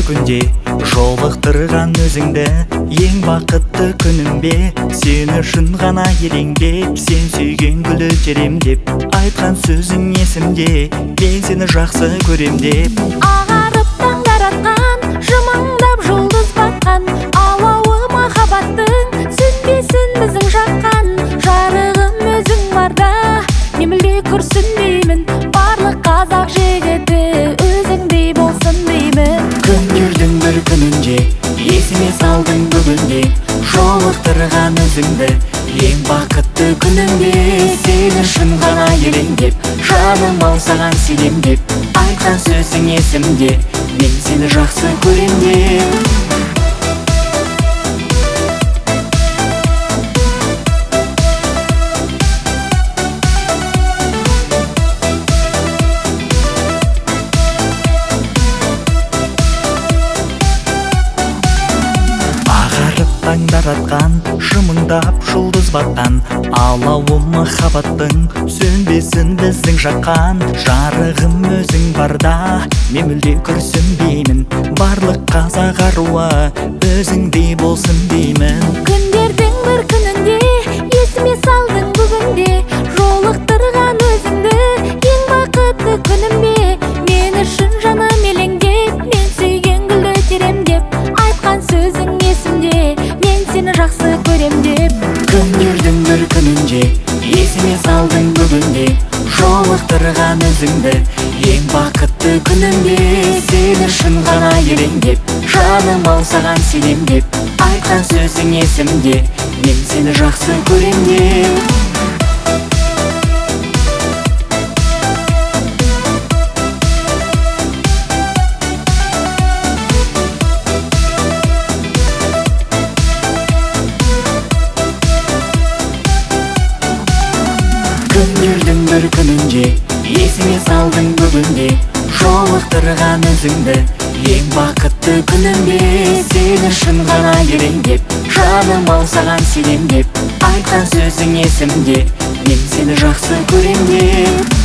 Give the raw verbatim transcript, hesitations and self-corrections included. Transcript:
күнде жолықтырған өзіңді, ең бақытты күнімбе сен үшін ғана елеңдеп, сен сүйген гүл өтерем деп айтқан сөзің есімде, мен сені жақсы көрем деп. Ағарып таңдар атқан, жымыңдап жұлдыз батқан, алауы махаббаттың сөнбесін біздің жаққан. Жарығым өзің барда мен мүлде күрсінбеймін, барлық қазақ жігіті өзіңдей болсын деймін. Күндердің бір күнінде есіме салдың бүгінде, жолықтырған өзіңді, ең бақытты күнімде сен үшін ғана елеңдеп, жаным ау саған сенем деп айтқан сөзің есімде, мен сені жақсы көрем деп. Таңдар атқан, жымыңдап жұлдыз батқан, алауы махаббаттың сөнбесін біздің жаққан. Жарығым өзің барда мен мүлде күрсінбеймін, барлық қазақ аруы өзіңдей болсын деймін. Күндердің бір күнінде есіме салдың бүгінде, жолықтырған өзіңді, ең бақытты күнімде мен үшін жаным елеңдеп, мен сүйген гүлді өтерем деп айтқан сөзің есімде, мен сені жақсы көрем деп. Күндердің бір күнінде есіме салдың бүгінде, жолықтырған өзіңді, ең бақытты күнімде сен үшін ғана елеңдеп, жаным ау саған сенем деп айтқан сөзің есімде, мен сені жақсы көрем деп. Күндердің бір күнінде есіме салдың бүгінде, жолықтырған өзіңді, ең бақытты күнімде сен үшін ғана елеңдеп, жаным ау саған сенем деп айтқан сөзің есімде, мен сені жақсы көрем деп.